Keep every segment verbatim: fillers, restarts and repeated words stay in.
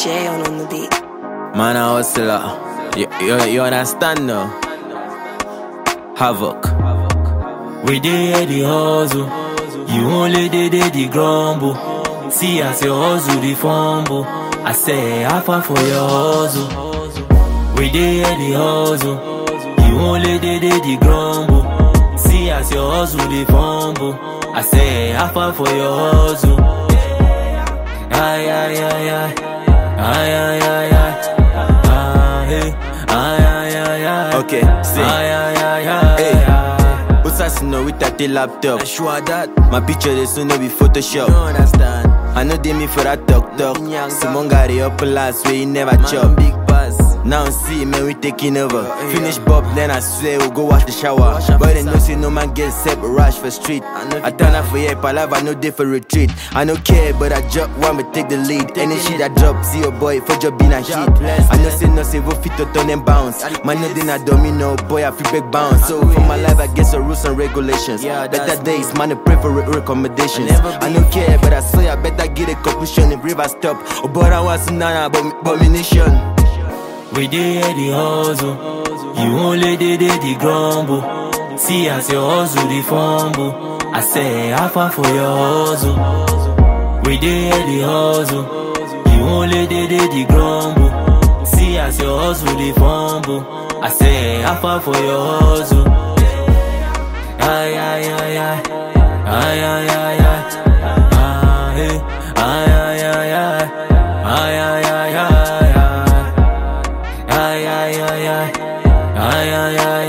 Jay on on the beat. Man, a hustler. You, you, you understand now? Havoc. We did the hustle. You only did the grumble. See as your hustle the fumble. I say half for your hustle. We did the hustle. You only did the grumble. See as your hustle the fumble. I say half for your hustle. Ay ay ay ay. Ay ay ay ay. Ay ay ay ay. Okay, see. Ay ay ay ay. Hey. Know with that laptop. Sure that my picture they soon no be Photoshop. you understand. I know they me for that talk talk. Someone got it up last way, he never Man, chop. big pass. Now see man we taking over. Yeah. Finish Bob then I swear we'll go wash the shower. But they know say no man get set rush for street. I turn up for here, palava no day for retreat. I no care but I drop one me take the lead. Any shit I drop, see your boy for job in a hit. I know say no say we fit to turn and bounce. Man no then I domino boy I feel big bounce. So for my life I guess the rules and regulations. Better days man I pray for re recommendations. I no care but I swear I better get a conclusion if river stop. Oh but I was nana abomination. We did the hustle, you only did the grumble. See as your hustle the fumble. I say half for your hustle. We did the hustle, you only did the grumble. See as your hustle the fumble. I say half for your hustle. Ay ay ay ay, ay ay ay ay, ay ay ay ay, ay ay ay ay. Ay ay ay ay, ay ay ay ay,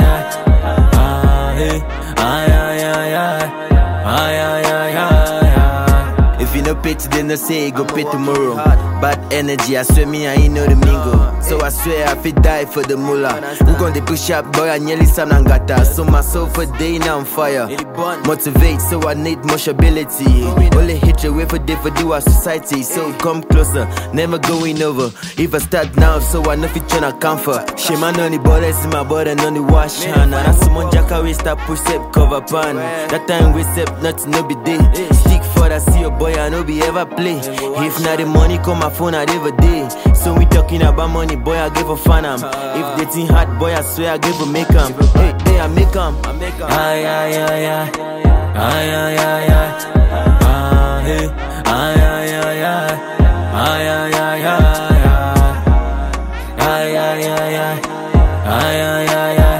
ay ay ay ay, ay ay ay. If you no pay today, no say you go pay tomorrow. Bad energy, I swear me I ain't know the mingo. So I swear I fit die for the mullah. Who gon' they push up, boy? I nearly Sam Nangata. So my soul for day now on fire. Motivate, so I need much ability. Only hit your way for day for do our society. So come closer, never going over. If I start now, so I know fit tryna comfort. Shame on the borders in my body and on the wash hand. And as someone jacka we start push up cover pan. That time we step nothing no be day. Stick for that see your boy I no be ever play. If not the money come my phone I never day. So we talking about money boy I give a fan am. If they think hard boy I swear I give a make am. Hey hey I make am. Ay ay ay ay, ay ay ay ay, ay ay ay ay, ay ay ay ay, ay ay ay ay, ay ay ay ay,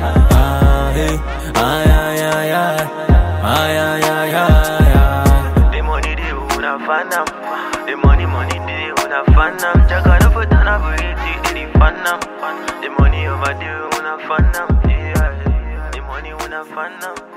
ay ay ay ay, ay ay ay ay. The money they wanna fan am, the money money they wanna fan am. Jaka no for dana for it, they fan am. The money over there wanna fan am, yeah. The money wanna fan am.